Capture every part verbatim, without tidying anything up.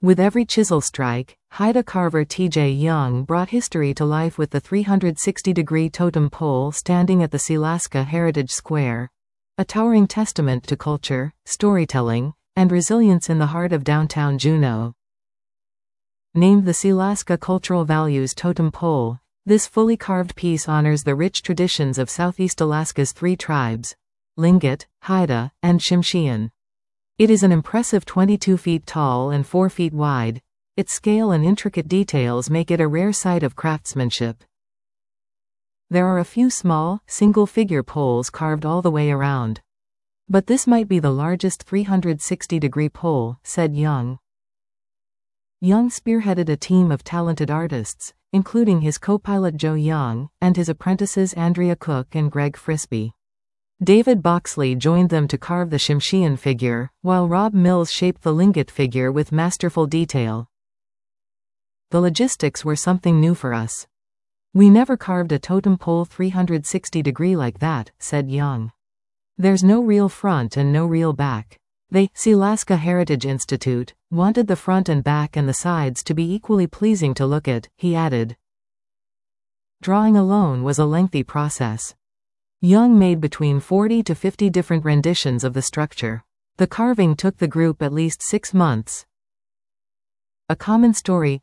With every chisel strike, Haida carver T J Young brought history to life with the three hundred sixty degree totem pole standing at the Sealaska Heritage Square, a towering testament to culture, storytelling, and resilience in the heart of downtown Juneau. Named the Sealaska Cultural Values Totem Pole, this fully carved piece honors the rich traditions of Southeast Alaska's three tribes: Tlingit, Haida, and Tsimshian. It is an impressive twenty-two feet tall and four feet wide. Its scale and intricate details make it a rare sight of craftsmanship. There are a few small, single-figure poles carved all the way around. But this might be the largest three hundred sixty degree pole, said Young. Young spearheaded a team of talented artists, including his co-pilot Joe Young, and his apprentices Andrea Cook and Greg Frisbee. David Boxley joined them to carve the Tsimshian figure, while Rob Mills shaped the Tlingit figure with masterful detail. The logistics were something new for us. We never carved a totem pole three hundred sixty degree like that, said Young. There's no real front and no real back. They, Sealaska Heritage Institute, wanted the front and back and the sides to be equally pleasing to look at, he added. Drawing alone was a lengthy process. Young made between forty to fifty different renditions of the structure. The carving took the group at least six months. A common story.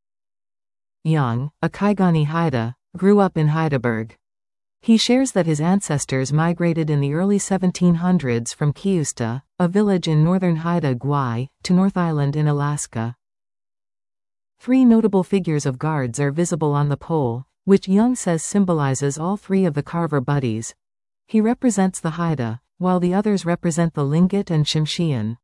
Young, a Kaigani Haida, grew up in Heidelberg. He shares that his ancestors migrated in the early seventeen hundreds from Kiusta, a village in northern Haida Gwaii, to North Island in Alaska. Three notable figures of guards are visible on the pole, which Young says symbolizes all three of the carver buddies. He represents the Haida, while the others represent the Tlingit and Tsimshian.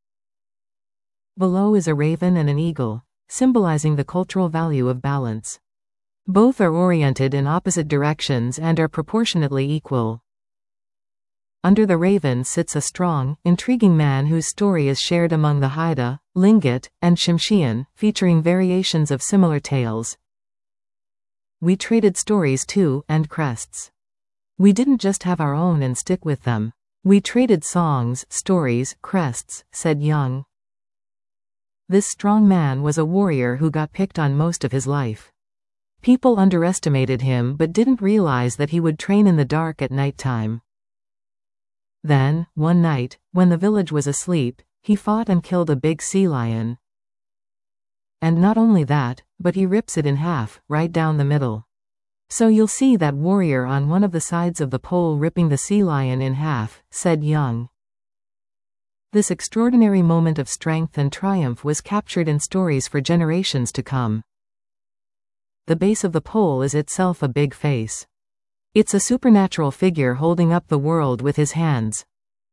Below is a raven and an eagle, symbolizing the cultural value of balance. Both are oriented in opposite directions and are proportionately equal. Under the raven sits a strong, intriguing man whose story is shared among the Haida, Tlingit, and Tsimshian, featuring variations of similar tales. We traded stories too, and crests. We didn't just have our own and stick with them. We traded songs, stories, crests, said Young. This strong man was a warrior who got picked on most of his life. People underestimated him but didn't realize that he would train in the dark at nighttime. Then, one night, when the village was asleep, he fought and killed a big sea lion. And not only that, but he rips it in half, right down the middle. So you'll see that warrior on one of the sides of the pole ripping the sea lion in half, said Young. This extraordinary moment of strength and triumph was captured in stories for generations to come. The base of the pole is itself a big face. It's a supernatural figure holding up the world with his hands.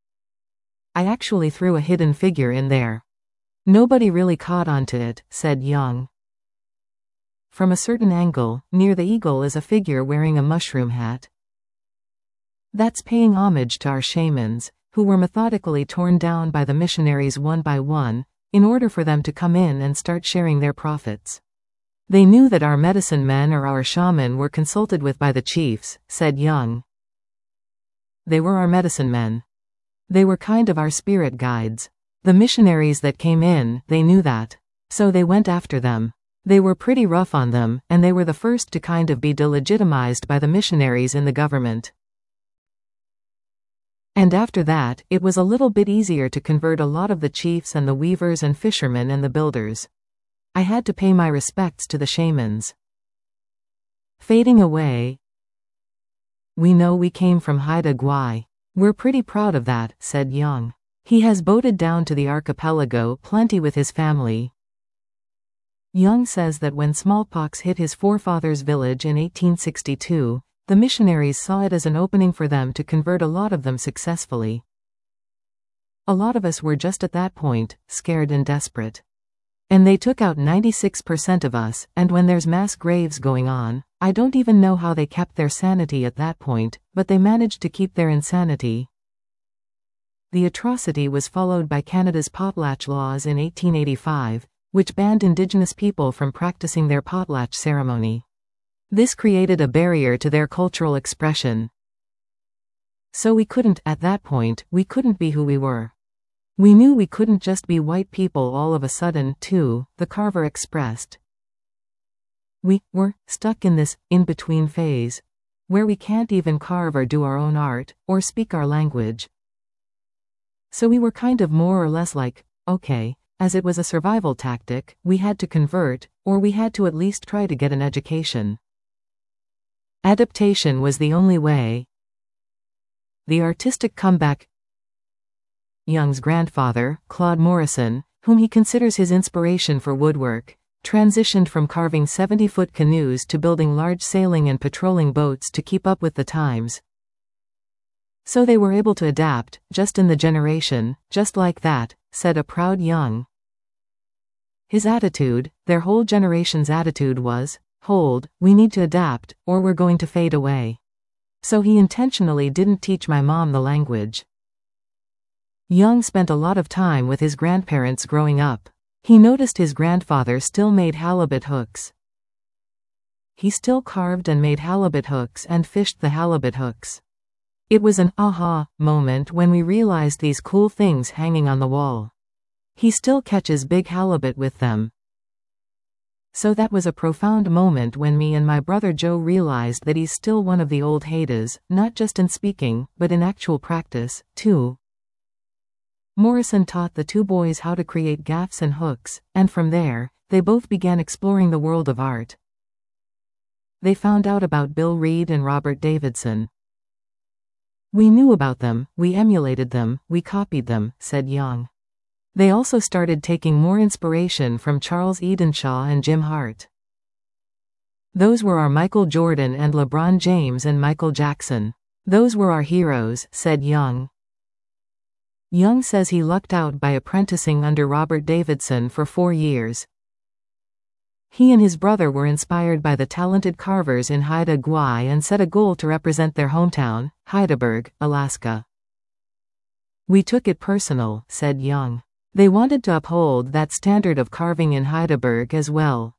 I actually threw a hidden figure in there. Nobody really caught onto it, said Young. From a certain angle, near the eagle is a figure wearing a mushroom hat. That's paying homage to our shamans, who were methodically torn down by the missionaries one by one, in order for them to come in and start sharing their profits. They knew that our medicine men or our shaman were consulted with by the chiefs, said Young. They were our medicine men. They were kind of our spirit guides. The missionaries that came in, they knew that. So they went after them. They were pretty rough on them, and they were the first to kind of be delegitimized by the missionaries in the government. And after that, it was a little bit easier to convert a lot of the chiefs and the weavers and fishermen and the builders. I had to pay my respects to the shamans. Fading away. We know we came from Haida Gwaii. We're pretty proud of that, said Young. He has boated down to the archipelago plenty with his family. Young says that when smallpox hit his forefathers' village in eighteen sixty-two, the missionaries saw it as an opening for them to convert a lot of them successfully. A lot of us were just at that point, scared and desperate. And they took out ninety-six percent of us, and when there's mass graves going on, I don't even know how they kept their sanity at that point, but they managed to keep their insanity. The atrocity was followed by Canada's potlatch laws in eighteen eighty-five, which banned Indigenous people from practicing their potlatch ceremony. This created a barrier to their cultural expression. So we couldn't, at that point, we couldn't be who we were. We knew we couldn't just be white people all of a sudden, too, the carver expressed. We were stuck in this in-between phase, where we can't even carve or do our own art, or speak our language. So we were kind of more or less like, okay, as it was a survival tactic, we had to convert, or we had to at least try to get an education. Adaptation was the only way. The artistic comeback. Young's grandfather, Claude Morrison, whom he considers his inspiration for woodwork, transitioned from carving seventy-foot canoes to building large sailing and patrolling boats to keep up with the times. So they were able to adapt, just in the generation, just like that, said a proud Young. His attitude, their whole generation's attitude was, hold, we need to adapt, or we're going to fade away. So he intentionally didn't teach my mom the language. Young spent a lot of time with his grandparents growing up. He noticed his grandfather still made halibut hooks. He still carved and made halibut hooks and fished the halibut hooks. It was an aha moment when we realized these cool things hanging on the wall. He still catches big halibut with them. So that was a profound moment when me and my brother Joe realized that he's still one of the old Haidas, not just in speaking, but in actual practice, too. Morrison taught the two boys how to create gaffs and hooks, and from there, they both began exploring the world of art. They found out about Bill Reed and Robert Davidson. We knew about them, we emulated them, we copied them, said Young. They also started taking more inspiration from Charles Edenshaw and Jim Hart. Those were our Michael Jordan and LeBron James and Michael Jackson. Those were our heroes, said Young. Young says he lucked out by apprenticing under Robert Davidson for four years. He and his brother were inspired by the talented carvers in Haida Gwaii and set a goal to represent their hometown, Heidelberg, Alaska. We took it personal, said Young. They wanted to uphold that standard of carving in Heidelberg as well.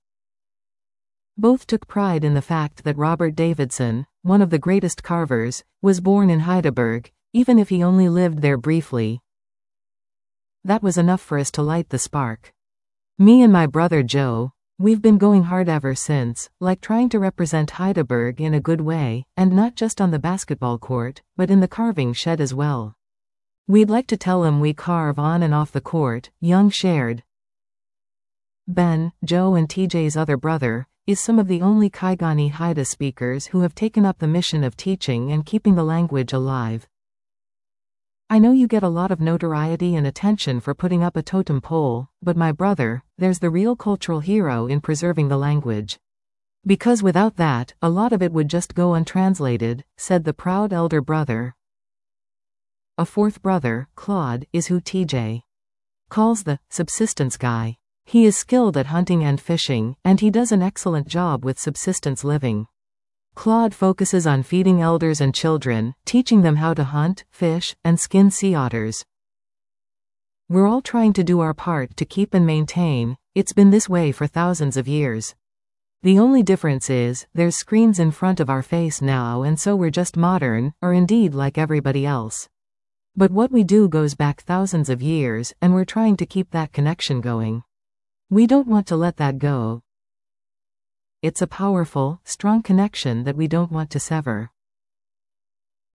Both took pride in the fact that Robert Davidson, one of the greatest carvers, was born in Heidelberg, even if he only lived there briefly. That was enough for us to light the spark. Me and my brother Joe, we've been going hard ever since, like trying to represent Heidelberg in a good way, and not just on the basketball court, but in the carving shed as well. We'd like to tell him we carve on and off the court, Young shared. Ben, Joe and T J's other brother, is some of the only Kaigani Haida speakers who have taken up the mission of teaching and keeping the language alive. I know you get a lot of notoriety and attention for putting up a totem pole, but my brother, there's the real cultural hero in preserving the language. Because without that, a lot of it would just go untranslated, said the proud elder brother. A fourth brother, Claude, is who T J calls the subsistence guy. He is skilled at hunting and fishing, and he does an excellent job with subsistence living. Claude focuses on feeding elders and children, teaching them how to hunt, fish, and skin sea otters. We're all trying to do our part to keep and maintain. It's been this way for thousands of years. The only difference is, there's screens in front of our face now, and so we're just modern, or indeed like everybody else. But what we do goes back thousands of years, and we're trying to keep that connection going. We don't want to let that go. It's a powerful, strong connection that we don't want to sever.